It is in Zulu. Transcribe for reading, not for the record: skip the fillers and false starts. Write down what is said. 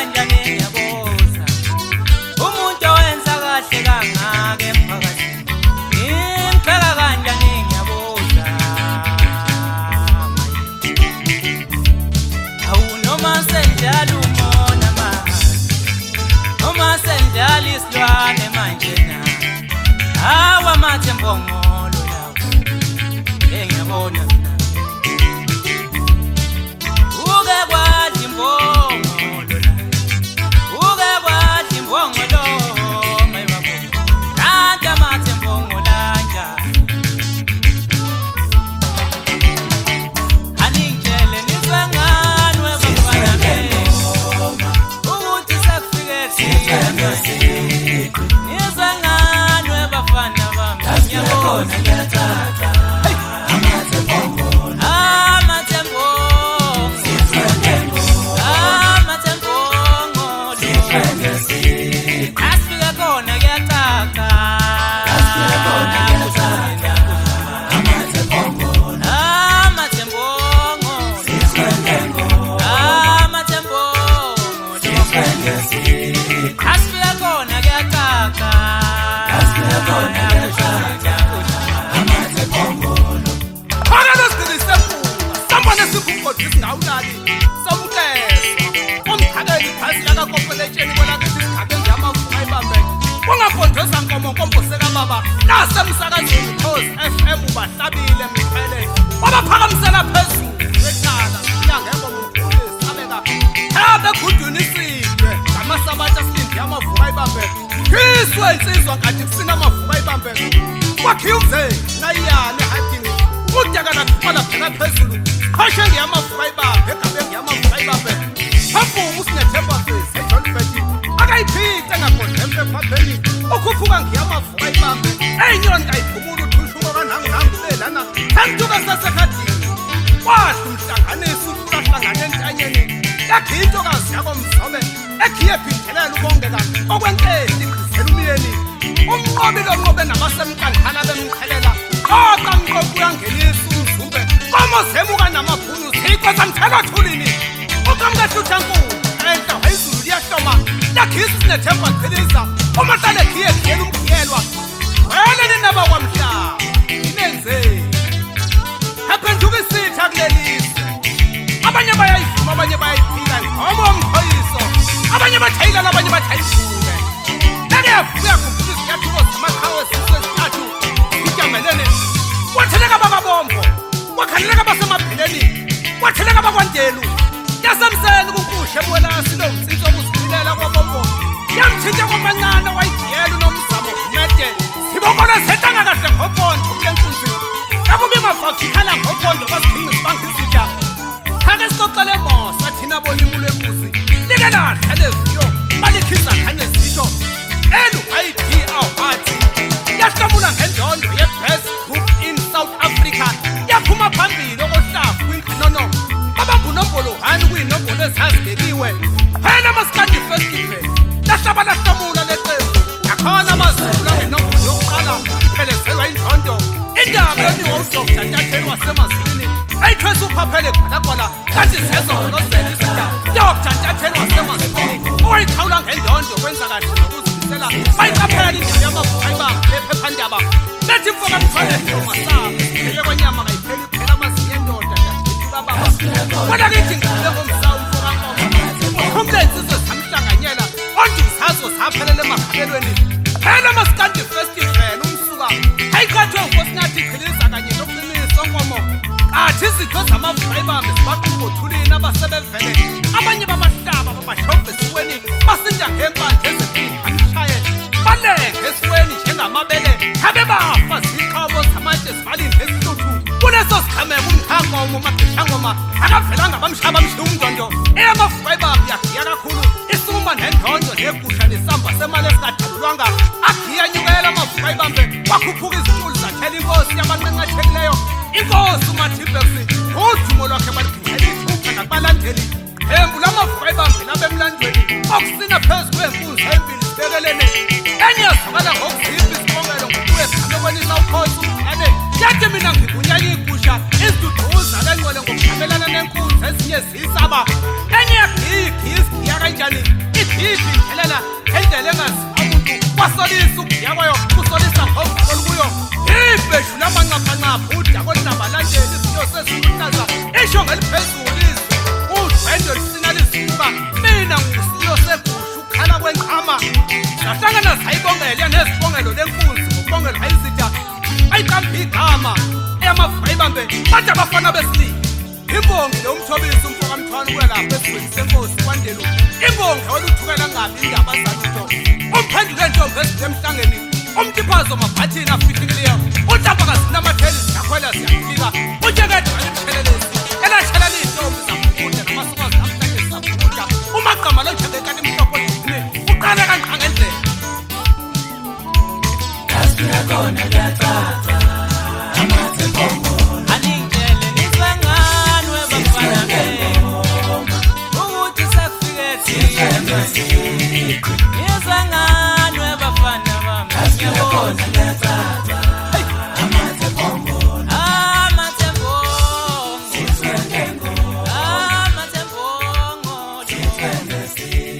kanjani ngiyabuza umuntu owenza kahle kangaka emphakathini impela kanjani ngiyabuza awu noma senjalo umona manje noma senjalo isilwane manje na awa mathe mbongolo lawo ngiyabona nasemsakazweni Khosi FM ubahlabile mphele wabaphakamisela phezulu wekhala inyangeko mkhulisi abeka habe gudunisidwe ngamasabatha silindi yamavuka ibambe kiswe insizwa ngathi kusina amavuka ibambe kwakhiwa umzeni nayiyane hadini udekana kuqala phela phezulu khoshe ngiyamavuka ibambe egabe ngiyamavuka ibambe phambuka usinethemba sisi eJohn Betty akayiphithe ngagodlempe phapheni ukhuphuka ngiyamavuka ibambe eyinyoni kayiphumula uthushuko kanangu belana santuka sasekhadini kwahle umhlanganisi ukulahlangana entanyeni yakhe intokazi yako mzobe ekhiye phindhelela ukongeka okwenteli ikhrisela umyeni umnqobi lonqobe namasemkankana bemqhelela oqa mqobi uyangenisa umzumbe komozemuka namabhunu zikhoza mthela thulini ukamkahluthyankulu enhla wayizulu liyahloma yakhisa isinethemba qhiliza umahlale khiye khiyela umkhiyelwa wena ninaba kwamhlaba inenzeni haphenduka isitha kulelizwe abanye bayayivuma abanye bayayiphika ngoba umkhoyiso abanye bathayila abanye bathayifuke nakeyavuya kufuna iziyathuko zamaqhawe sizwe zithathu ijamelene watheleka bakabombo wakhaleleka basemabhileni watheleka bakwandelu yasemseni kukushe ebwelasi lomsitho okuzibilela kwabombo yamthinta kwamancane wayigiyela unomzamo umede sibokole zetanga kahle ngopondo kulenkunzi yakuba ingavakikhala ngopondo baziphinde sibangizitsha khake sicocele mosa thina bonimulo emuzi likelahle leziyo balikhisa khanye zisho LID awathi yahlomula ngendondo ye-Best Group in South Africa yaphuma phambili okohlafu kwingqinono babambunombolo 1 kuyinombolo ezazibekiwe phela amasikandi festival lahlaba lahlomula leqembu yakhona amazulu angenombolo yokuqala iphelezelwa indondo indaba yoniwo udoktar Nyathelo wasemazini ayithwesa uphaphele khonaqola kanti zezolozela isida Dr. Nyathelo wasemazini owayikhawula ngendondo kwenza kahle nokuzimisela bayiqaphela indaba yamavuka ibambe ephephandaba lethi mfoka mthwale ngomasaba phele kwanyama kayipheli phela amazinyo endoda ndathuthuka baba kodwa kithi ngile ngomsawu mfoka ngoma umlenzi sizamhlanganyela onduzazo zaphelele emagabelweni phela amasikandi festival umsuka ayikhathwe unkosinathi qhiliza kanye nokuqinisa onkomo athi izitho zamavuka ibambe zibaqubuthulini abasebevele abanye babahlaba babashobhe esiweni basinda ngempande ezempini amshayela balenge esiweni njengamabele habe bafa ziqhabo zamatshe zivalini ngesiluthu kuleso sikhameka umthangoma umakhishangoma akavelanga bamshaba amshiya umndondo eyamavuka ibambe yagiya kakhulu isuma nendondo negusha nesamba semali esingadalulwanga agiya nyukela amavuka ibambe wakhuphuka izituli zathela inkosi yabanqenqethekileyo inkosi uMathibesi udumo lwakhe baligcinela ithupha nakubalandeli embu lamavuka ibambe labemlandweni okusina phezu kwempunzi empili sibekelene enye yazakala ngokuzipha isibongelo ngokuwezikhamekwenisa ukhosi umngane yathi mina ngibunyanya igusha iziduduza lengcwele ngokujamelana nenkunzi ezinye ziyisaba enye yagiya kanjani sibongele nezibongelo lenkunzi ngobongelo ayizitha ayiqambi igama eyamavuka ibambe bathi abafana besilili imbongi lomthobisi umfoka mthwana kwelapha esizweni senkosi kwandelo imbongi oluthukela ngabi indaba zalutho umphenduke ntombi ezithe emhlangeni umtiphazo mabhathini afihliliyo uhlambakazi namatheli ziyakhwela ziyafika utyekede walimthelelesi elashela liyintombi zakukude namasokwazi namhlanje zakukuda umagqama lonjebekani mhlopho ndini uqale kanqa ngendlela Kona gatata amathe bongo aningele nizangani webafana ukuthi sakufike nizangani webafana bami ngiyabona gatata amathe bongo amathe bongo amathe bongo